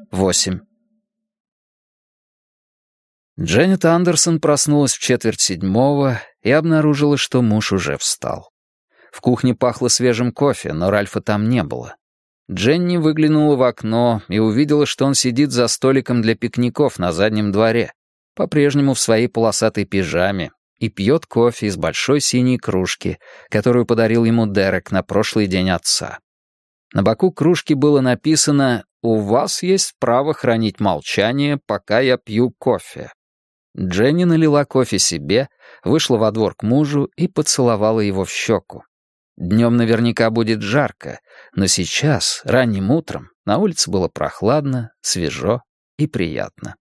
8. Дженнет Андерсон проснулась в 6:45 и обнаружила, что муж уже встал. В кухне пахло свежим кофе, но Ральфа там не было. Дженни выглянула в окно и увидела, что он сидит за столиком для пикников на заднем дворе, по-прежнему в своей полосатой пижаме, и пьет кофе из большой синей кружки, которую подарил ему Дерек на прошлый день отца. На боку кружки было написано «У вас есть право хранить молчание, пока я пью кофе». Дженни налила кофе себе, вышла во двор к мужу и поцеловала его в щеку. Днем наверняка будет жарко, но сейчас, ранним утром, на улице было прохладно, свежо и приятно.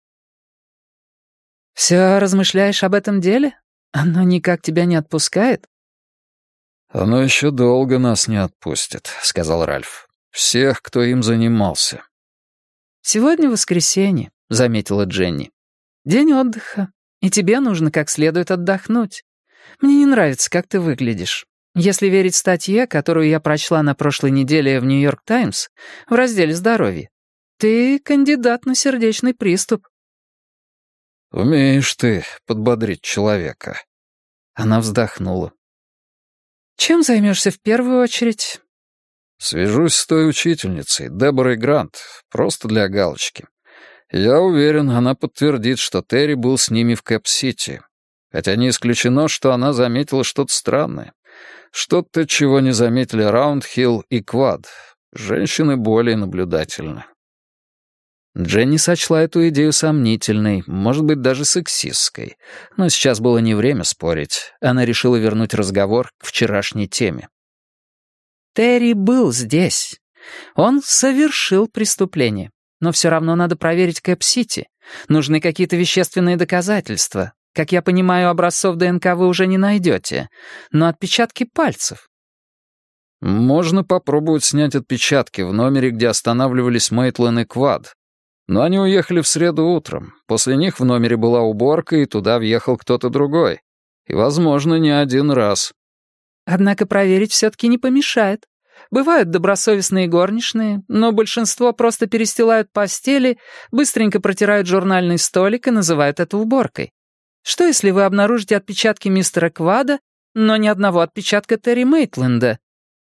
«Все размышляешь об этом деле? Оно никак тебя не отпускает?» «Оно еще долго нас не отпустит», — сказал Ральф. «Всех, кто им занимался». «Сегодня воскресенье», — заметила Дженни. «День отдыха, и тебе нужно как следует отдохнуть. Мне не нравится, как ты выглядишь. Если верить статье, которую я прочла на прошлой неделе в «Нью-Йорк Таймс» в разделе «Здоровье», ты кандидат на сердечный приступ». «Умеешь ты подбодрить человека». Она вздохнула. «Чем займешься в первую очередь?» «Свяжусь с той учительницей, Деборой Грант, просто для галочки. Я уверен, она подтвердит, что Терри был с ними в Кэп-Сити. Хотя не исключено, что она заметила что-то странное. Что-то, чего не заметили Раундхилл и Квад. Женщины более наблюдательны». Дженни сочла эту идею сомнительной, может быть, даже сексистской. Но сейчас было не время спорить. Она решила вернуть разговор к вчерашней теме. Терри был здесь. Он совершил преступление. Но все равно надо проверить Кэп-Сити. Нужны какие-то вещественные доказательства. Как я понимаю, образцов ДНК вы уже не найдете. Но отпечатки пальцев. Можно попробовать снять отпечатки в номере, где останавливались Мейтлин и Квад. Но они уехали в среду утром. После них в номере была уборка, и туда въехал кто-то другой. И, возможно, не один раз. Однако проверить все-таки не помешает. Бывают добросовестные горничные, но большинство просто перестилают постели, быстренько протирают журнальный столик и называют это уборкой. Что, если вы обнаружите отпечатки мистера Квада, но ни одного отпечатка Терри Мейтленда?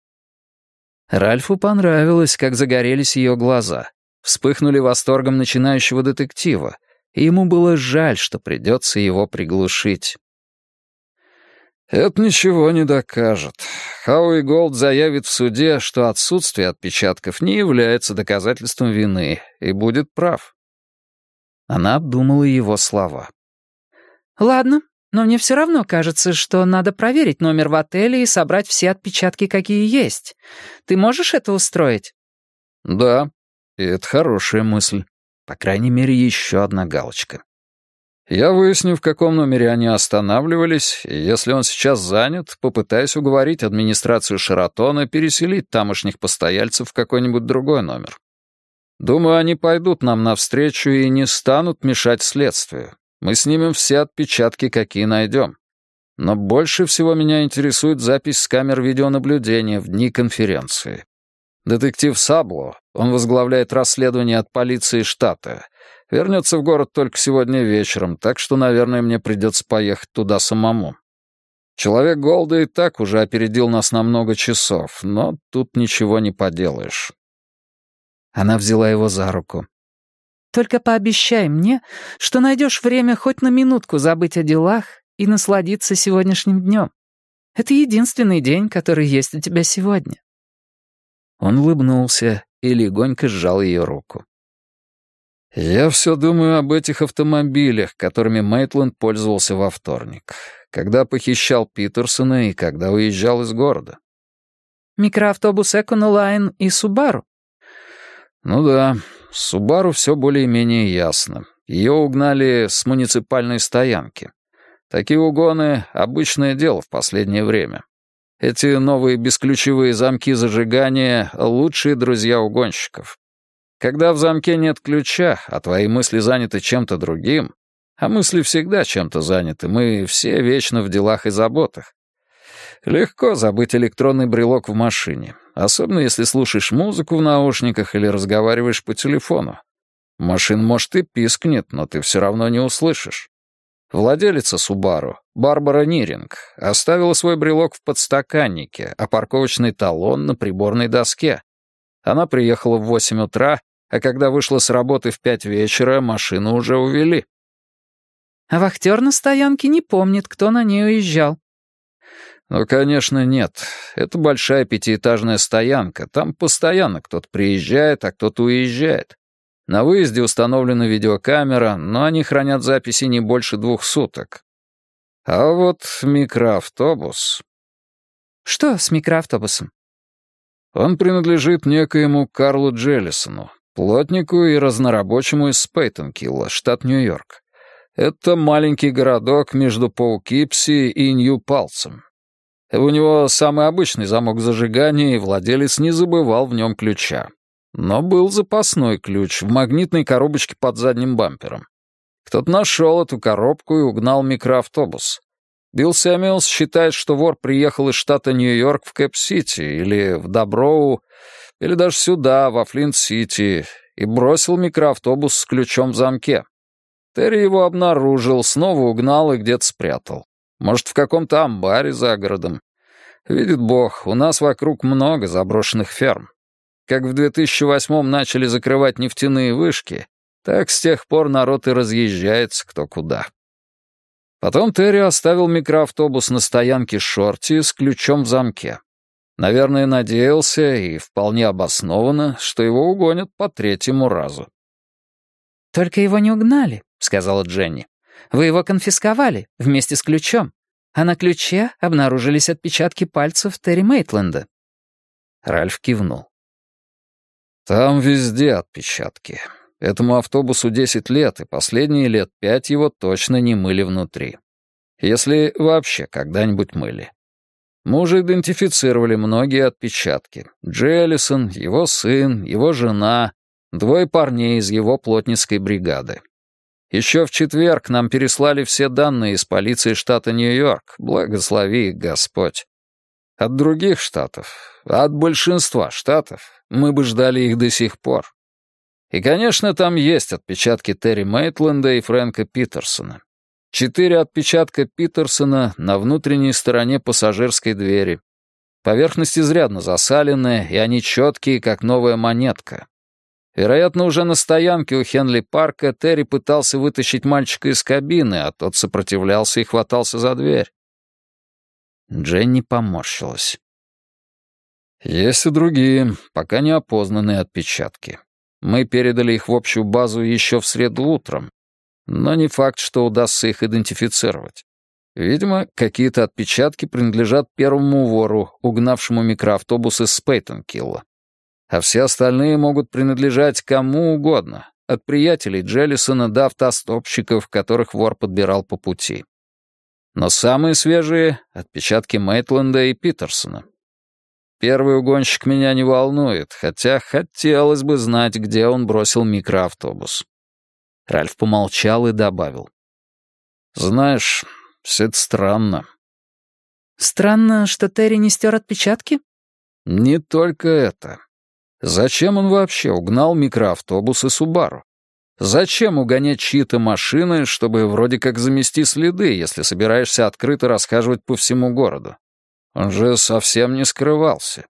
Ральфу понравилось, как загорелись ее глаза. Вспыхнули восторгом начинающего детектива, и ему было жаль, что придется его приглушить. «Это ничего не докажет. Хауи Голд заявит в суде, что отсутствие отпечатков не является доказательством вины, и будет прав». Она обдумала его слова. «Ладно, но мне все равно кажется, что надо проверить номер в отеле и собрать все отпечатки, какие есть. Ты можешь это устроить?» «Да, и это хорошая мысль. По крайней мере, еще одна галочка». Я выясню, в каком номере они останавливались, и если он сейчас занят, попытаюсь уговорить администрацию Шератона переселить тамошних постояльцев в какой-нибудь другой номер. Думаю, они пойдут нам навстречу и не станут мешать следствию. Мы снимем все отпечатки, какие найдем. Но больше всего меня интересует запись с камер видеонаблюдения в дни конференции. Детектив Сабло, он возглавляет расследование от полиции штата, вернется в город только сегодня вечером, так что, наверное, мне придется поехать туда самому. Человек Голда и так уже опередил нас на много часов, но тут ничего не поделаешь». Она взяла его за руку. «Только пообещай мне, что найдешь время хоть на минутку забыть о делах и насладиться сегодняшним днем. Это единственный день, который есть у тебя сегодня». Он улыбнулся и легонько сжал ее руку. «Я все думаю об этих автомобилях, которыми Мейтленд пользовался во вторник, когда похищал Питерсона и когда уезжал из города». «Микроавтобус Эконолайн и Субару?» «Ну да, с Субару все более-менее ясно. Ее угнали с муниципальной стоянки. Такие угоны — обычное дело в последнее время. Эти новые бесключевые замки зажигания — лучшие друзья угонщиков. Когда в замке нет ключа, а твои мысли заняты чем-то другим, а мысли всегда чем-то заняты, мы все вечно в делах и заботах. Легко забыть электронный брелок в машине, особенно если слушаешь музыку в наушниках или разговариваешь по телефону. Машина, может, и пискнет, но ты все равно не услышишь. Владелица Субару, Барбара Ниринг, оставила свой брелок в подстаканнике, а парковочный талон на приборной доске. Она приехала в 8 утра, а когда вышла с работы в 5 вечера, машину уже увели. А вахтер на стоянке не помнит, кто на ней уезжал. Ну, конечно, нет. Это большая пятиэтажная стоянка. Там постоянно кто-то приезжает, а кто-то уезжает. На выезде установлена видеокамера, но они хранят записи не больше 2 суток. А вот микроавтобус... Что с микроавтобусом? Он принадлежит некоему Карлу Джеллисону, плотнику и разнорабочему из Спейтонкилла, штат Нью-Йорк. Это маленький городок между Поукипси и Нью-Палцем. У него самый обычный замок зажигания, и владелец не забывал в нем ключа. Но был запасной ключ в магнитной коробочке под задним бампером. Кто-то нашел эту коробку и угнал микроавтобус. Билл Сэмюэлс считает, что вор приехал из штата Нью-Йорк в Кэп-Сити или в Доброу, или даже сюда, во Флинт-Сити, и бросил микроавтобус с ключом в замке. Терри его обнаружил, снова угнал и где-то спрятал. Может, в каком-то амбаре за городом. Видит Бог, у нас вокруг много заброшенных ферм. Как в 2008-м начали закрывать нефтяные вышки, так с тех пор народ и разъезжается кто куда. Потом Терри оставил микроавтобус на стоянке Шорти с ключом в замке. Наверное, надеялся, и вполне обоснованно, что его угонят по 3-му разу. «Только его не угнали», — сказала Дженни. «Вы его конфисковали вместе с ключом, а на ключе обнаружились отпечатки пальцев Терри Мейтленда». Ральф кивнул. «Там везде отпечатки. Этому автобусу 10 лет, и последние лет 5 его точно не мыли внутри. Если вообще когда-нибудь мыли. Мы уже идентифицировали многие отпечатки. Джеллисон, его сын, его жена, 2 парней из его плотницкой бригады. Еще в четверг нам переслали все данные из полиции штата Нью-Йорк, благослови их Господь. От других штатов, от большинства штатов, мы бы ждали их до сих пор. И, конечно, там есть отпечатки Терри Мейтленда и Фрэнка Питерсона. 4 отпечатка Питерсона на внутренней стороне пассажирской двери. Поверхность изрядно засаленная, и они четкие, как новая монетка. Вероятно, уже на стоянке у Хенли-парка Терри пытался вытащить мальчика из кабины, а тот сопротивлялся и хватался за дверь. Дженни поморщилась. Есть и другие, пока не опознанные отпечатки. Мы передали их в общую базу еще в среду утром, но не факт, что удастся их идентифицировать. Видимо, какие-то отпечатки принадлежат первому вору, угнавшему микроавтобус из Спейтонкилла. А все остальные могут принадлежать кому угодно, от приятелей Джеллисона до автостопщиков, которых вор подбирал по пути. Но самые свежие — отпечатки Мейтленда и Питерсона. Первый угонщик меня не волнует, хотя хотелось бы знать, где он бросил микроавтобус. Ральф помолчал и добавил. «Знаешь, все это странно». «Странно, что Терри не стер отпечатки?» «Не только это. Зачем он вообще угнал микроавтобус и Субару? Зачем угонять чьи-то машины, чтобы вроде как замести следы, если собираешься открыто расхаживать по всему городу? Он же совсем не скрывался».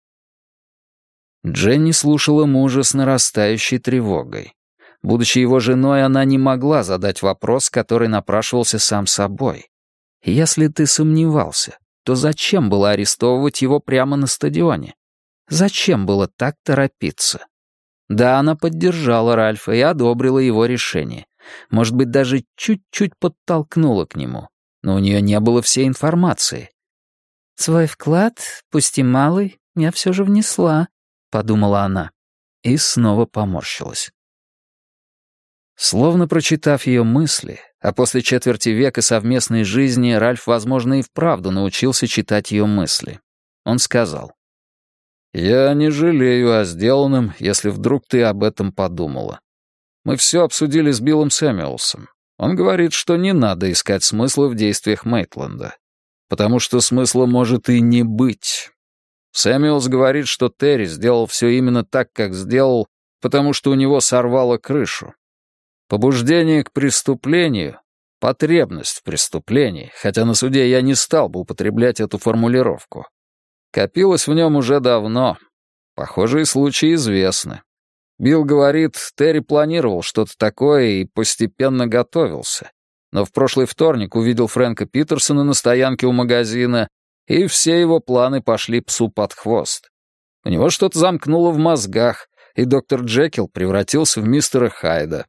Дженни слушала мужа с нарастающей тревогой. Будучи его женой, она не могла задать вопрос, который напрашивался сам собой. Если ты сомневался, то зачем было арестовывать его прямо на стадионе? Зачем было так торопиться? Да, она поддержала Ральфа и одобрила его решение. Может быть, даже чуть-чуть подтолкнула к нему. Но у нее не было всей информации. «Свой вклад, пусть и малый, я все же внесла», — подумала она. И снова поморщилась. Словно прочитав ее мысли, а после четверти века совместной жизни Ральф, возможно, и вправду научился читать ее мысли. Он сказал: «Я не жалею о сделанном, если вдруг ты об этом подумала. Мы все обсудили с Биллом Сэмюэлсом. Он говорит, что не надо искать смысла в действиях Мейтленда, потому что смысла может и не быть. Сэмюэлс говорит, что Терри сделал все именно так, как сделал, потому что у него сорвало крышу. Побуждение к преступлению, потребность в преступлении, хотя на суде я не стал бы употреблять эту формулировку, копилось в нем уже давно. Похожие случаи известны. Билл говорит, Терри планировал что-то такое и постепенно готовился. Но в прошлый вторник увидел Фрэнка Питерсона на стоянке у магазина, и все его планы пошли псу под хвост. У него что-то замкнуло в мозгах, и доктор Джекил превратился в мистера Хайда.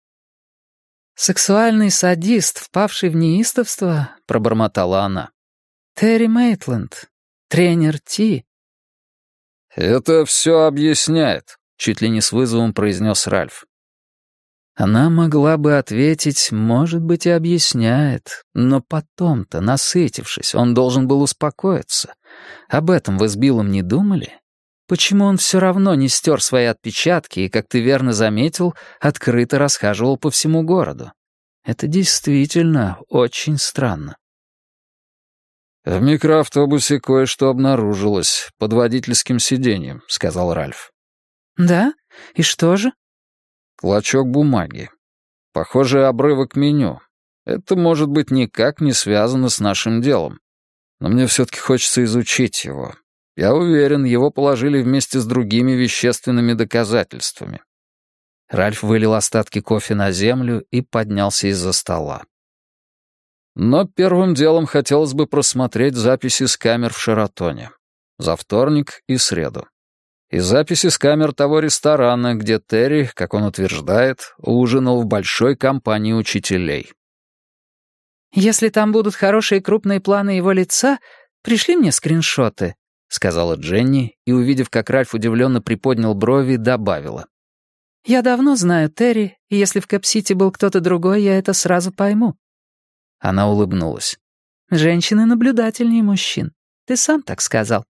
«Сексуальный садист, впавший в неистовство», — пробормотала она. «Терри Мейтленд, тренер Ти». «Это все объясняет», — чуть ли не с вызовом произнес Ральф. Она могла бы ответить, может быть, и объясняет, но потом-то, насытившись, он должен был успокоиться. Об этом вы с Биллом не думали? Почему он все равно не стер свои отпечатки и, как ты верно заметил, открыто расхаживал по всему городу? Это действительно очень странно. «В микроавтобусе кое-что обнаружилось под водительским сиденьем», — сказал Ральф. «Да? И что же?» «Клочок бумаги. Похоже, обрывок меню. Это, может быть, никак не связано с нашим делом. Но мне все-таки хочется изучить его. Я уверен, его положили вместе с другими вещественными доказательствами». Ральф вылил остатки кофе на землю и поднялся из-за стола. «Но первым делом хотелось бы просмотреть записи с камер в Шератоне. За вторник и среду. И записи с камер того ресторана, где Терри, как он утверждает, ужинал в большой компании учителей». «Если там будут хорошие крупные планы его лица, пришли мне скриншоты», — сказала Дженни, и, увидев, как Ральф удивленно приподнял брови, добавила. «Я давно знаю Терри, и если в Кэп-Сити был кто-то другой, я это сразу пойму». Она улыбнулась. «Женщины наблюдательнее мужчин. Ты сам так сказал».